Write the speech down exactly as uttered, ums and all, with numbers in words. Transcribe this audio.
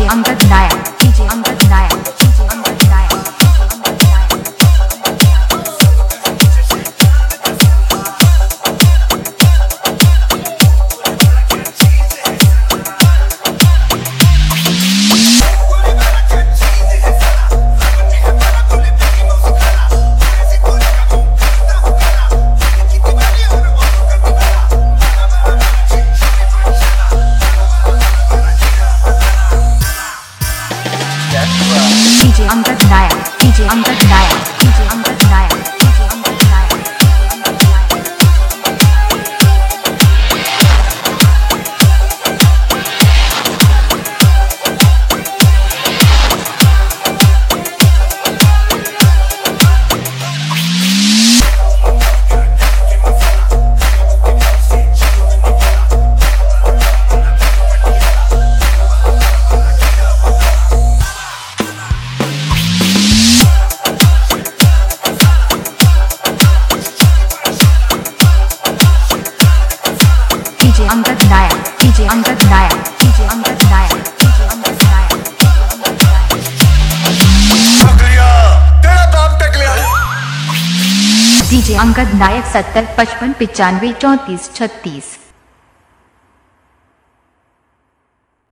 Angad Nayak DJ Angad Nayak DJ Angad Nayak DJ Angad Nayak DJ Angad Nayak DJ Angad Nayak DJ Angad Nayak DJ Angad Nayak DJ Angad Nayak DJ Angad Nayak DJ Angad Nayak DJ Angad Nayak सत्तर पचपन पिचानवे चौंतीस छत्तीस।